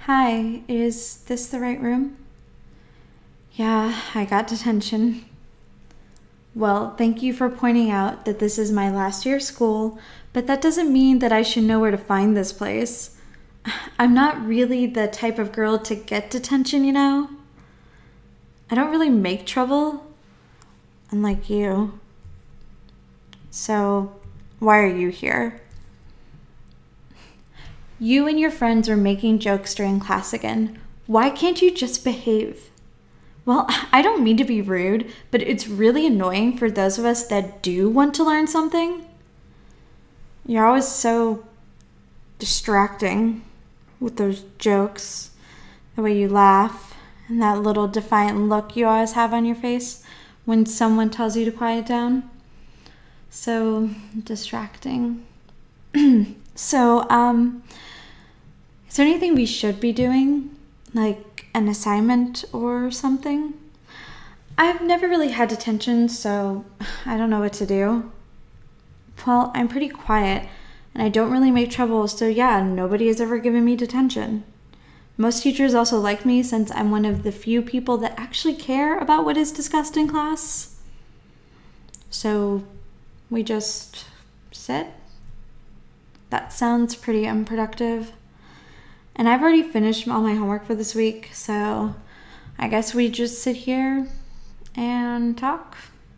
Hi, is this the right room? Yeah, I got detention. Well, thank you for pointing out that this is my last year of school, but that doesn't mean that I should know where to find this place. I'm not really the type of girl to get detention, you know? I don't really make trouble, unlike you. So, why are you here? You and your friends are making jokes during class again. Why can't you just behave? Well, I don't mean to be rude, but it's really annoying for those of us that do want to learn something. You're always so distracting with those jokes, the way you laugh, and that little defiant look you always have on your face when someone tells you to quiet down. So distracting. So, is there anything we should be doing? Like an assignment or something? I've never really had detention, so I don't know what to do. Well, I'm pretty quiet and I don't really make trouble, so yeah, nobody has ever given me detention. Most teachers also like me since I'm one of the few people that actually care about what is discussed in class. So we just sit. That sounds pretty unproductive. And I've already finished all my homework for this week, so I guess we just sit here and talk.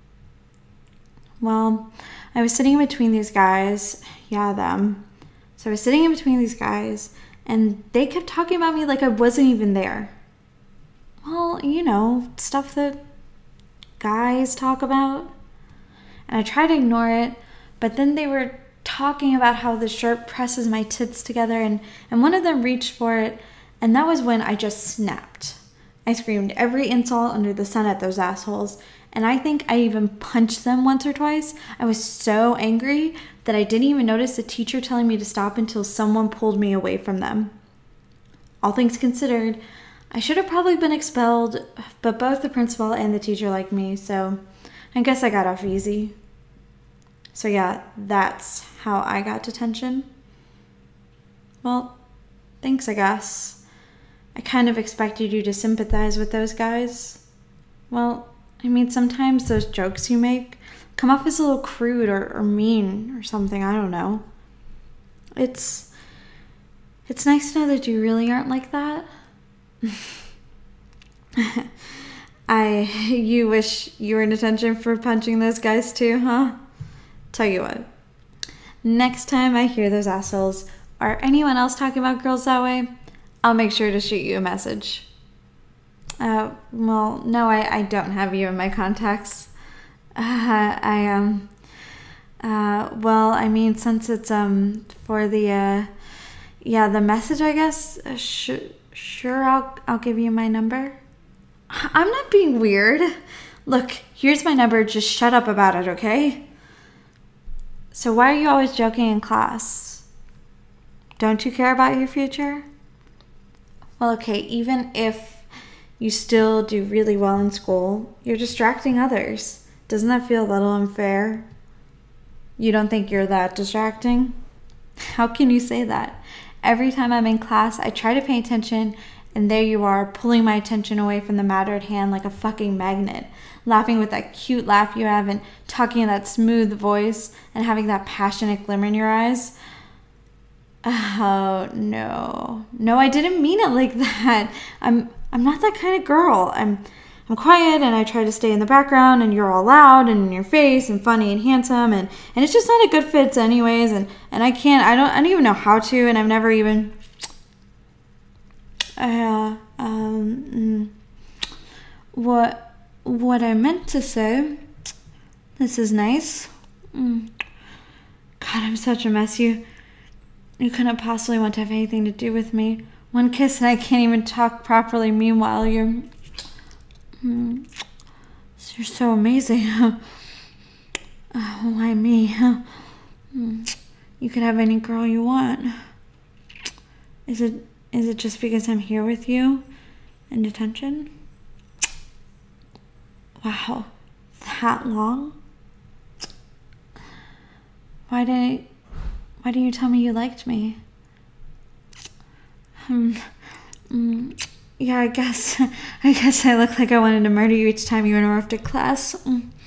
Well, I was sitting in between these guys. Yeah, them. So I was sitting in between these guys, and they kept talking about me like I wasn't even there. Well, you know, stuff that guys talk about. And I tried to ignore it, but then they were talking about how the shirt presses my tits together, and one of them reached for it, and that was when I just snapped. I screamed every insult under the sun at those assholes, and I think I even punched them once or twice. I was so angry that I didn't even notice the teacher telling me to stop until someone pulled me away from them. All things considered, I should have probably been expelled, but both the principal and the teacher liked me, so I guess I got off easy. So yeah, that's how I got detention. Well, thanks, I guess. I kind of expected you to sympathize with those guys. Well, I mean, sometimes those jokes you make come off as a little crude or mean or something, I don't know. It's nice to know that you really aren't like that. You wish you were in detention for punching those guys too, huh? Tell you what, next time I hear those assholes or anyone else talking about girls that way, I'll make sure to shoot you a message. Well, no, I don't have you in my contacts. Well, I mean, since it's, for the message, I guess, sure, I'll give you my number. I'm not being weird. Look, here's my number, just shut up about it, okay? So why are you always joking in class? Don't you care about your future? Well, okay, even if you still do really well in school, you're distracting others. Doesn't that feel a little unfair? You don't think you're that distracting? How can you say that? Every time I'm in class, I try to pay attention, and there you are, pulling my attention away from the matter at hand like a fucking magnet, laughing with that cute laugh you have and talking in that smooth voice and having that passionate glimmer in your eyes. Oh, no. No, I didn't mean it like that. I'm not that kind of girl. I'm quiet and I try to stay in the background, and you're all loud and in your face and funny and handsome, and it's just not a good fit anyways, and I don't even know how to, and I've never even what I meant to say, this is nice. God, I'm such a mess. You couldn't possibly want to have anything to do with me. One kiss and I can't even talk properly. Meanwhile, you're so amazing. Why me? You could have any girl you want. Is it just because I'm here with you in detention? Wow, that long? Why didn't you tell me you liked me? Yeah, I guess I look like I wanted to murder you each time you interrupted class.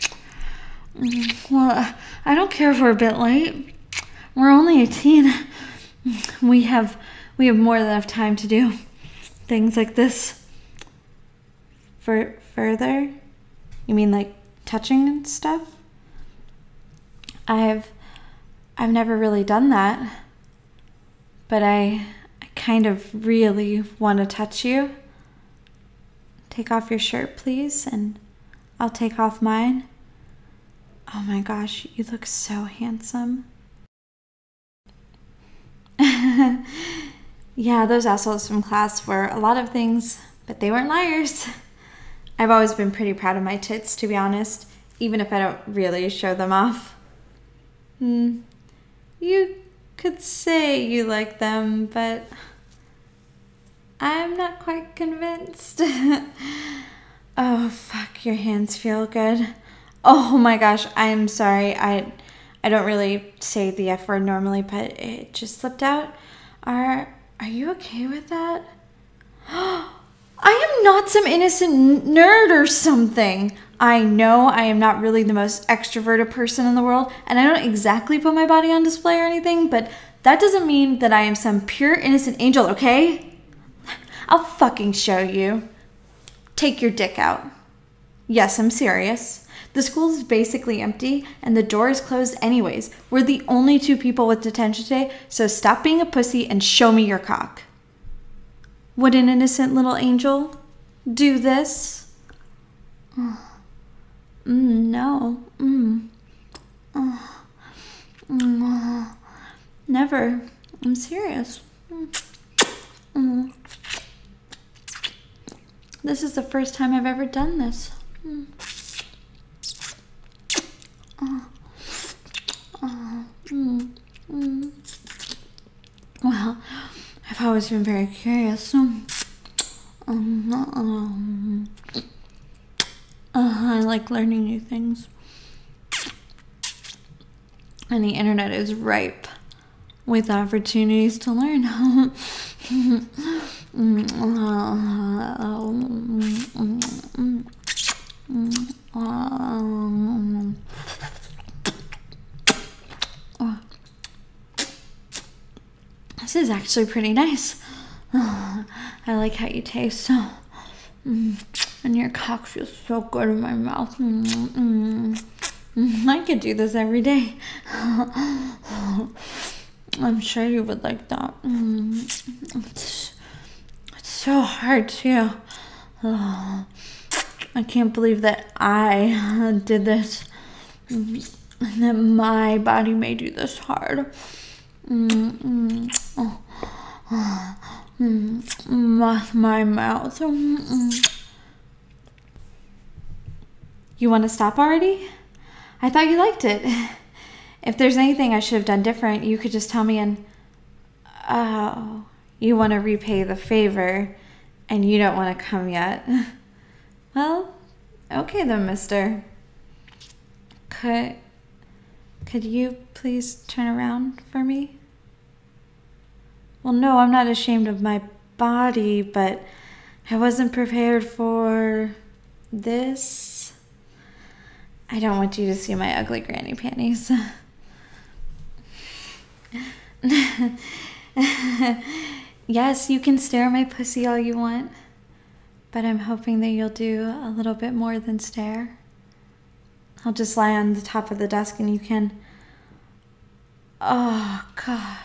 Well, I don't care if we're a bit late. We're only 18. We have more than enough time to do things like this. Further? You mean like touching and stuff? I've never really done that. But I kind of really want to touch you. Take off your shirt, please, and I'll take off mine. Oh my gosh, you look so handsome. Yeah, those assholes from class were a lot of things, but they weren't liars. I've always been pretty proud of my tits, to be honest, even if I don't really show them off. You could say you like them, but I'm not quite convinced. Oh, fuck, your hands feel good. Oh my gosh, I'm sorry. I don't really say the F word normally, but it just slipped out. Are you okay with that? I am not some innocent nerd or something. I know I am not really the most extroverted person in the world, and I don't exactly put my body on display or anything, but that doesn't mean that I am some pure innocent angel, okay? I'll fucking show you. Take your dick out. Yes, I'm serious. The school is basically empty, and the door is closed anyways. We're the only two people with detention today, so stop being a pussy and show me your cock. Would an innocent little angel do this? No. Never. I'm serious. This is the first time I've ever done this. Well, I've always been very curious. I like learning new things. And the internet is ripe with opportunities to learn. This is actually pretty nice. I like how you taste. And your cock feels so good in my mouth. I could do this every day. I'm sure you would like that. It's so hard too. I can't believe that I did this. And that my body made you this hard. My mouth. You want to stop already? I thought you liked it. If there's anything I should have done different, you could just tell me and... Oh, you want to repay the favor, and you don't want to come yet. Well, okay then, mister. Could you please turn around for me? Well, no, I'm not ashamed of my body, but I wasn't prepared for this. I don't want you to see my ugly granny panties. Yes, you can stare at my pussy all you want, but I'm hoping that you'll do a little bit more than stare. I'll just lie on the top of the desk and you can... Oh, God.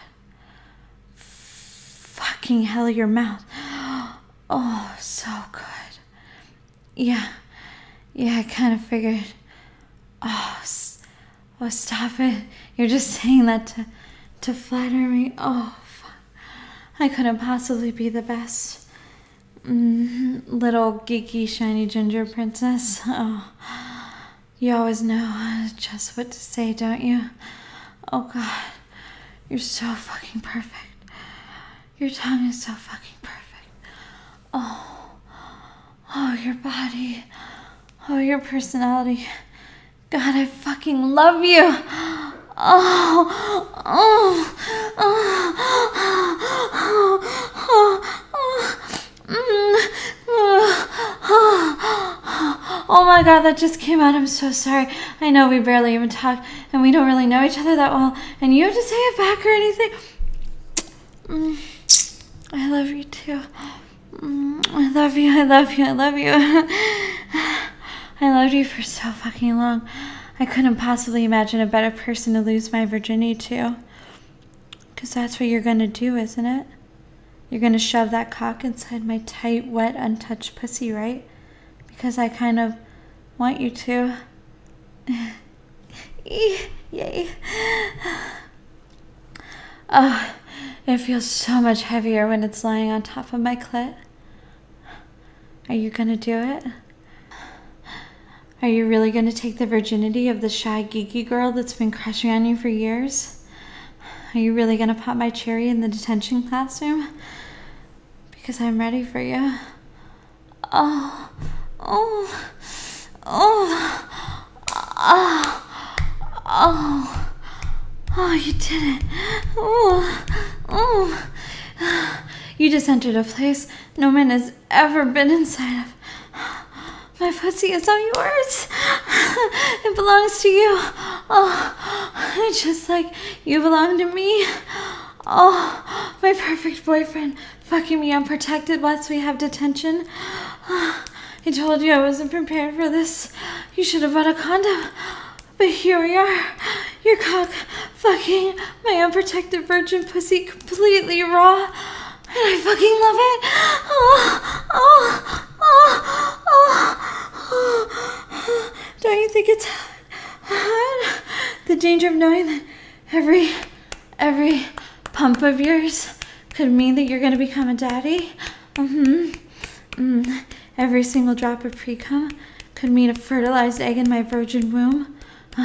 Fucking hell, your mouth. Oh, so good. Yeah, I kind of figured. Oh, stop it. You're just saying that to flatter me. Oh, fuck. I couldn't possibly be the best. Little geeky shiny ginger princess. Oh, you always know just what to say, don't you? Oh, God. You're so fucking perfect. Your tongue is so fucking perfect. Oh, your body. Oh, your personality. God, I fucking love you. god, that just came out. I'm so sorry. I know we barely even talk, and we don't really know each other that well, and you have to say it back or anything. I love you too. I love you, I love you, I love you. I loved you for so fucking long. I couldn't possibly imagine a better person to lose my virginity to. Because that's what you're gonna do, isn't it? You're gonna shove that cock inside my tight, wet, untouched pussy, right? Because I kind of want you to. Yay. Oh, it feels so much heavier when it's lying on top of my clit. Are you gonna do it? Are you really gonna take the virginity of the shy, geeky girl that's been crushing on you for years? Are you really gonna pop my cherry in the detention classroom? Because I'm ready for you. Oh, you did it. You just entered a place no man has ever been inside of. My pussy is all yours. It belongs to you. Oh, just like you belong to me. Oh, my perfect boyfriend fucking me unprotected whilst we have detention. I told you I wasn't prepared for this. You should have bought a condom. But here we are. Your cock fucking my unprotected virgin pussy completely raw. And I fucking love it. Don't you think it's hot? The danger of knowing that every pump of yours could mean that you're gonna become a daddy. Every single drop of pre-cum could mean a fertilized egg in my virgin womb.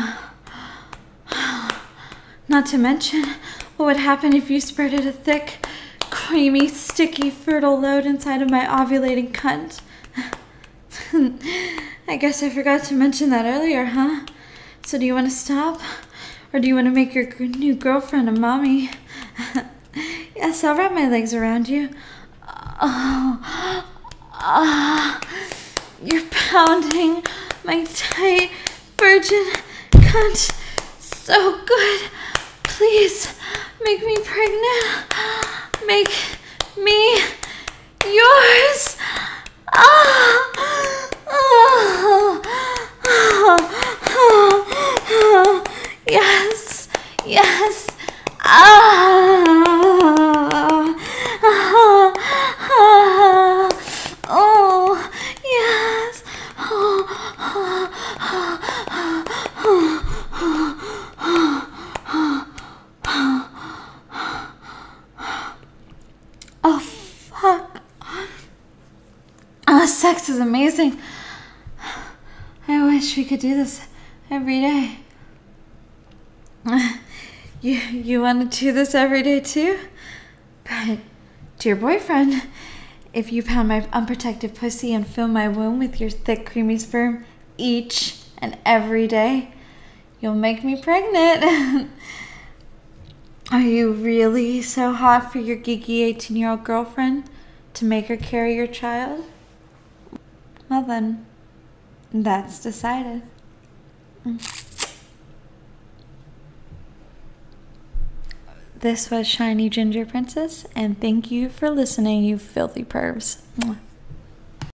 Not to mention what would happen if you spurted a thick, creamy, sticky, fertile load inside of my ovulating cunt. I guess I forgot to mention that earlier, huh? So do you want to stop? Or do you want to make your new girlfriend a mommy? Yes, I'll wrap my legs around you. You're pounding my tight virgin cunt so good. Please make me pregnant. Make me yours. Yes. Oh, yes. Oh, fuck. Oh, sex is amazing. I wish we could do this every day. You want to do this every day too? But, dear boyfriend, if you pound my unprotected pussy and fill my womb with your thick, creamy sperm each and every day, you'll make me pregnant. Are you really so hot for your geeky 18-year-old girlfriend to make her carry your child? Well then, that's decided. This was Shiny Ginger Princess, and thank you for listening, you filthy pervs. Mwah.